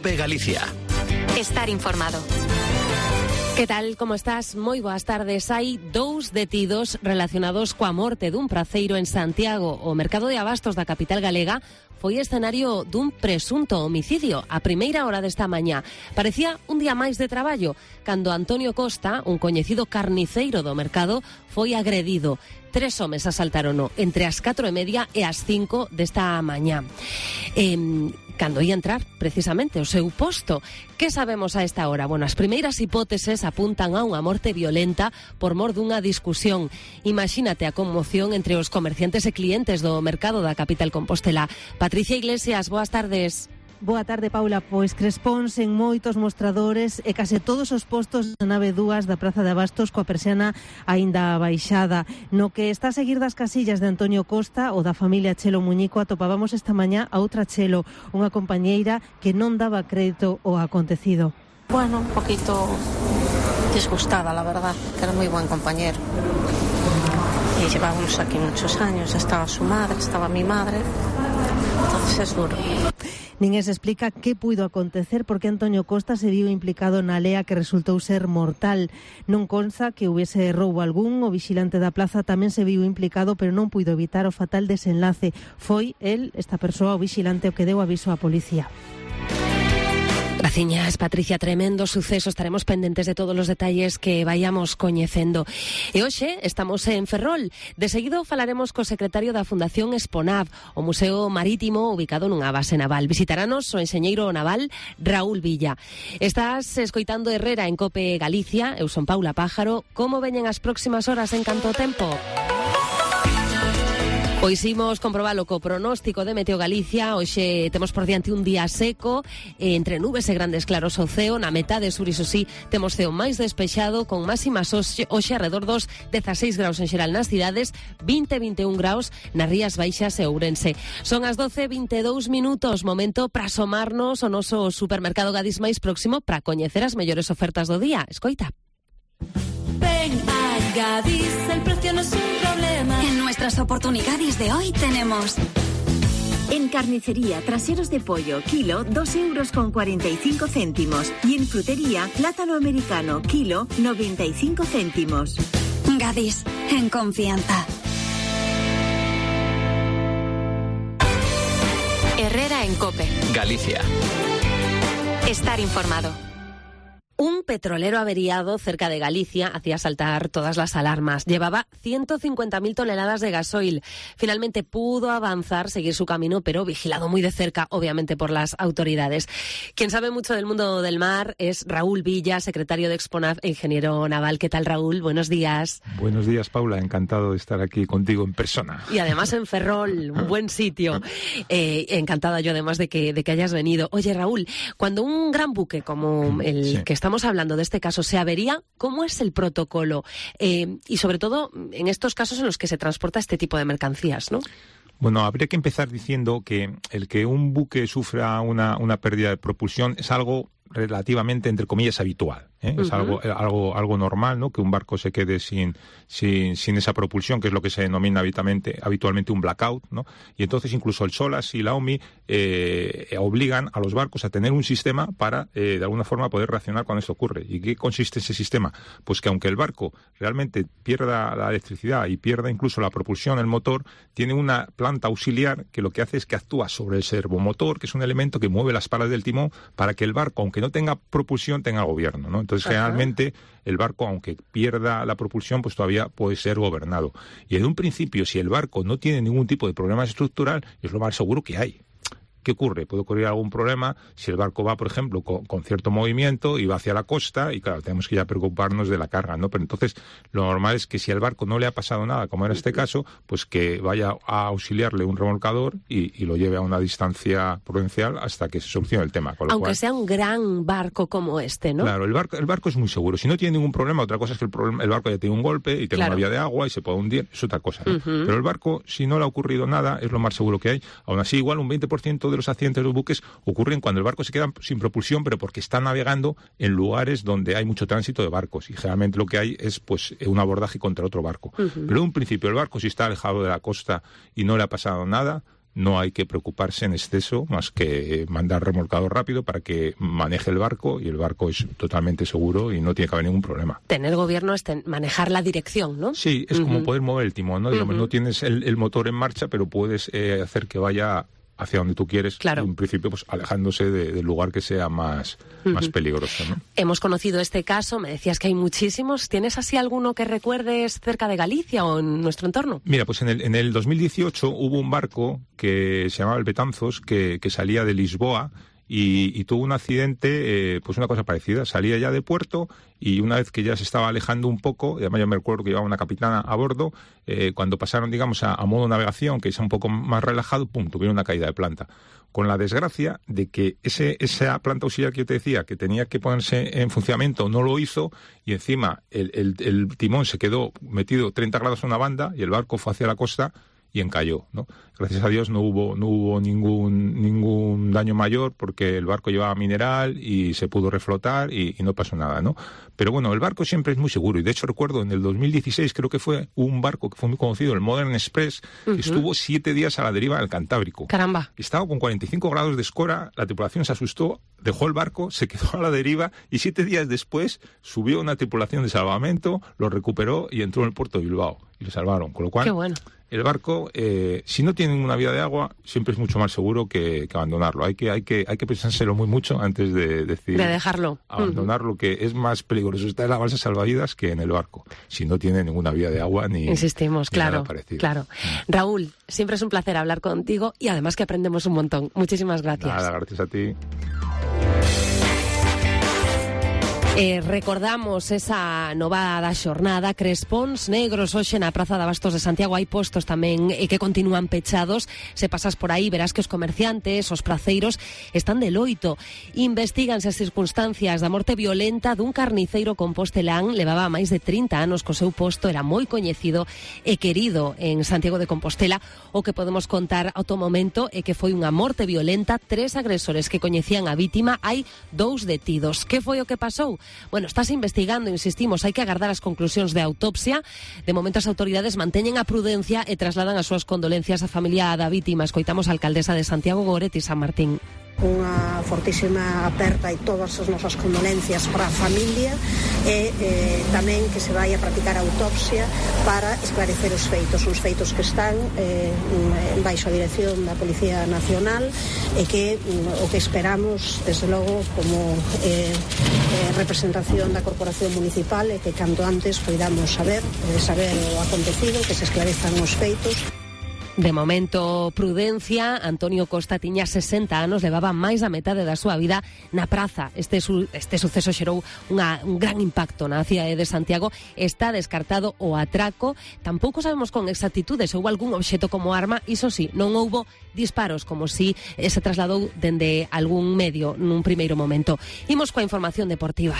COPE Galicia. Estar informado. Que tal, como estás? Moi boas tardes. Hai 2 detidos relacionados coa morte dun praceiro en Santiago. O mercado de abastos da capital galega foi escenario dun presunto homicidio a primeira hora desta mañá. Parecía un día máis de traballo cando Antonio Costa, un coñecido carniceiro do mercado, foi agredido. 3 homes asaltarono entre as 4:30 e as 5 desta mañá. Cando ia entrar, precisamente, o seu posto. Que sabemos a esta hora? Bueno, as primeiras hipóteses apuntan a unha morte violenta por mor dunha discusión. Imagínate a conmoción entre os comerciantes e clientes do mercado da capital compostelá. Patricia Iglesias, boas tardes. Boa tarde, Paula. Pois crespóns en moitos mostradores e case todos os postos da nave 2 da Praza de Abastos coa persiana aínda baixada. No que está a seguir das casillas de Antonio Costa ou da familia Chelo Muñico, atopábamos esta mañá a outra Chelo, unha compañeira que non daba crédito ao acontecido. Bueno, un poquito disgustada, la verdad, que era moi buen compañero. Y llevábamos aquí muchos años, estaba su madre, estaba mi madre, entonces es duro. Nin se explica que puido acontecer porque Antonio Costa se viu implicado na lea que resultou ser mortal. Non consta que hubiese roubo algún, o vigilante da plaza tamén se viu implicado, pero non puido evitar o fatal desenlace. Foi el, esta persoa, o vigilante, o que deu aviso á policía. Graciñas, Patricia, tremendo suceso. Estaremos pendentes de todos os detalles que vayamos coñecendo. E hoxe estamos en Ferrol. De seguido falaremos co secretario da Fundación Exponav, o Museo Marítimo ubicado nunha base naval. Visitaranos o enxeñeiro naval Raúl Villa. Estás escoitando Herrera en COPE Galicia. Eu son Paula Pájaro. Como veñen as próximas horas en canto tempo? Pois imos comprobalo co pronóstico de Meteo Galicia. Hoxe temos por diante un día seco, entre nubes e grandes claros o ceo. Na metade sur, iso sí, temos ceo máis despexado, con máximas hoxe arredor dos 16 graus en xeral nas cidades, 20-21 graus nas Rías Baixas e Ourense. Son as 12:22 minutos, momento para asomarnos ao noso supermercado Gadis máis próximo para coñecer as mellores ofertas do día. Escoita. Ven a Gadis, el precio no es un problema. En nuestras oportunidades de hoy tenemos... En carnicería, traseros de pollo, kilo, 2,45 €. Y en frutería, plátano americano, kilo, 95 céntimos. Gadis, en confianza. Herrera en COPE Galicia. Estar informado. Un petrolero averiado cerca de Galicia hacía saltar todas las alarmas. Llevaba 150.000 toneladas de gasoil. Finalmente pudo avanzar, seguir su camino, pero vigilado muy de cerca, obviamente, por las autoridades. Quien sabe mucho del mundo del mar es Raúl Villa, secretario de Exponav e ingeniero naval. ¿Qué tal, Raúl? Buenos días. Buenos días, Paula. Encantado de estar aquí contigo en persona. Y además en Ferrol, un buen sitio. Encantada yo, además, de que hayas venido. Oye, Raúl, cuando un gran buque como el que estamos hablando de este caso se avería, ¿cómo es el protocolo? Y sobre todo en estos casos en los que se transporta este tipo de mercancías, ¿no? Bueno, habría que empezar diciendo que el que un buque sufra una pérdida de propulsión es algo relativamente, entre comillas, habitual. Es algo normal, ¿no? Que un barco se quede sin esa propulsión, que es lo que se denomina habitualmente un blackout, ¿no? Y entonces incluso el SOLAS y la OMI obligan a los barcos a tener un sistema para, de alguna forma, poder reaccionar cuando esto ocurre. ¿Y qué consiste ese sistema? Pues que aunque el barco realmente pierda la electricidad y pierda incluso la propulsión, el motor, tiene una planta auxiliar que lo que hace es que actúa sobre el servomotor, que es un elemento que mueve las palas del timón para que el barco, aunque no tenga propulsión, tenga gobierno, ¿no? Entonces, generalmente, el barco, aunque pierda la propulsión, pues todavía puede ser gobernado. Y en un principio, si el barco no tiene ningún tipo de problema estructural, es lo más seguro que hay. ¿Qué ocurre? Puede ocurrir algún problema si el barco va, por ejemplo, con cierto movimiento y va hacia la costa y, claro, tenemos que ya preocuparnos de la carga, ¿no? Pero entonces lo normal es que si al barco no le ha pasado nada, como era este caso, pues que vaya a auxiliarle un remolcador y lo lleve a una distancia prudencial hasta que se solucione el tema. Con lo Aunque cual, sea un gran barco como este, ¿no? Claro, el barco es muy seguro. Si no tiene ningún problema, otra cosa es que el barco ya tiene un golpe y tenga una vía de agua y se puede hundir, es otra cosa, ¿no? Pero el barco, si no le ha ocurrido nada, es lo más seguro que hay. Aún así, igual un 20% de los accidentes de los buques ocurren cuando el barco se queda sin propulsión, pero porque está navegando en lugares donde hay mucho tránsito de barcos, y generalmente lo que hay es pues un abordaje contra otro barco. Pero en un principio el barco, si está alejado de la costa y no le ha pasado nada, no hay que preocuparse en exceso, más que mandar remolcador rápido para que maneje el barco, y el barco es totalmente seguro y no tiene que haber ningún problema. Tener gobierno es manejar la dirección, ¿no? Sí, es como poder mover el timón, ¿no? Digamos, no tienes el motor en marcha, pero puedes hacer que vaya hacia donde tú quieres, claro. En principio pues alejándose del lugar que sea más peligroso, ¿no? Hemos conocido este caso, me decías que hay muchísimos. ¿Tienes así alguno que recuerdes cerca de Galicia o en nuestro entorno? Mira, pues en el 2018 hubo un barco que se llamaba el Betanzos, que salía de Lisboa y tuvo un accidente, pues una cosa parecida. Salía ya de puerto y una vez que ya se estaba alejando un poco, además yo me recuerdo que llevaba una capitana a bordo, cuando pasaron, digamos, a modo navegación, que es un poco más relajado, ¡pum!, tuvieron una caída de planta. Con la desgracia de que esa planta auxiliar que yo te decía, que tenía que ponerse en funcionamiento, no lo hizo, y encima el timón se quedó metido 30 grados a una banda y el barco fue hacia la costa y encalló, ¿no? Gracias a Dios no hubo ningún daño mayor, porque el barco llevaba mineral y se pudo reflotar y no pasó nada, ¿no? Pero bueno, el barco siempre es muy seguro, y de hecho recuerdo en el 2016, creo que fue un barco que fue muy conocido, el Modern Express, que estuvo 7 días a la deriva del Cantábrico. Caramba. Estaba con 45 grados de escora, la tripulación se asustó, dejó el barco, se quedó a la deriva y 7 días después subió una tripulación de salvamento, lo recuperó y entró en el puerto de Bilbao y lo salvaron. Con lo cual, qué bueno. El barco, si no tiene ninguna vía de agua, siempre es mucho más seguro que abandonarlo. Hay que pensárselo muy mucho antes de decidir de dejarlo. Abandonarlo, que es más peligroso estar en la balsa salvavidas que en el barco, si no tiene ninguna vía de agua ni insistimos, ni claro, nada parecido. Claro. Raúl, siempre es un placer hablar contigo y además que aprendemos un montón. Muchísimas gracias. Nada, gracias a ti. Recordamos esa novada xornada, crespóns negros hoxe na Praza de Abastos de Santiago. Hai postos tamén que continúan pechados. Se pasas por aí verás que os comerciantes, os praceiros están de loito. Investíganse as circunstancias da morte violenta dun carniceiro compostelán. Levaba máis de 30 anos co seu posto, era moi coñecido e querido en Santiago de Compostela. O que podemos contar ao to momento é que foi unha morte violenta, 3 agresores que coñecían a vítima, hai 2 detidos. Que foi o que pasou? Bueno, estás investigando, insistimos, hai que agardar as conclusións de autopsia. De momento as autoridades manteñen a prudencia e trasladan as súas condolencias á familia da vítima. Escoitamos a alcaldesa de Santiago, Goretti San Martín. Unha fortísima aperta e todas as nosas condolencias para a familia e tamén que se vai a practicar a autopsia para esclarecer os feitos que están baixo a dirección da Policía Nacional e que o que esperamos desde logo como representación da Corporación Municipal é que canto antes poidamos saber o acontecido, que se esclarezan os feitos. De momento, prudencia. Antonio Costa tiña 60 anos, levaba máis da metade da súa vida na praza. Este suceso xerou un gran impacto na cidade de Santiago. Está descartado o atraco. Tampouco sabemos con exactitude se houbo algún obxeto como arma. Iso sí, non houbo disparos, como si se trasladou dende algún medio nun primeiro momento. Imos coa información deportiva.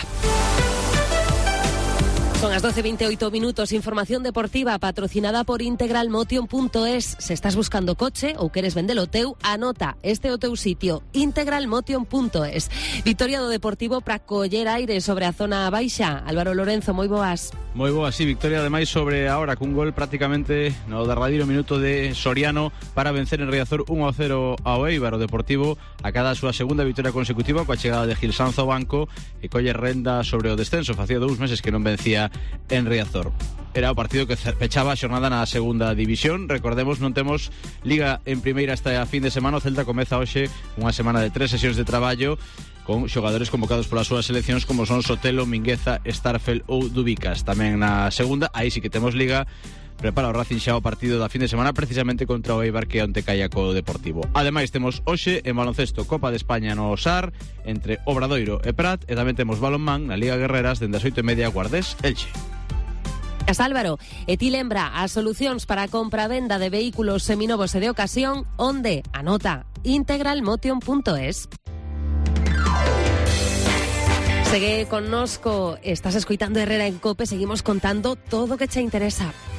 Son as 12:28 minutos, información deportiva patrocinada por integralmotion.es. Se estás buscando coche ou queres vendelo teu, anota, este é o teu sitio, integralmotion.es. Victoria do Deportivo para coller aire sobre a zona baixa. Álvaro Lorenzo, moi boas. Moi boas, sí, victoria ademais sobre a hora, cun gol prácticamente no derradeiro minuto de Soriano para vencer en Riazor 1-0 ao Éibar. O Deportivo acada a súa segunda victoria consecutiva coa chegada de Gil Sanz ao banco e colle renda sobre o descenso. Facía 2 meses que non vencía en Riazor. Era o partido que pechaba a xornada na segunda división. Recordemos, non temos Liga en primeira esta fin de semana. O Celta comeza hoxe unha semana de 3 sesións de traballo con xogadores convocados polas súas seleccións como son Sotelo, Mingueza, Starfel ou Dubicas. Tamén na segunda, aí sí que temos Liga. Prepara o Racing xa o partido da fin de semana precisamente contra o Eibar, que onte caia co Deportivo. Ademais temos hoxe en baloncesto Copa de España no SAR entre Obradoiro e Prat, e tamén temos balonmán na Liga Guerreras dende as 8:30 Guardés Elche. Álvaro, e ti lembra as solucións para a compra-venda de vehículos seminovos e de ocasión, onde? Anota, integralmotion.es. Segue connosco, estás escoitando Herrera en Cope, seguimos contando todo o que che interesa.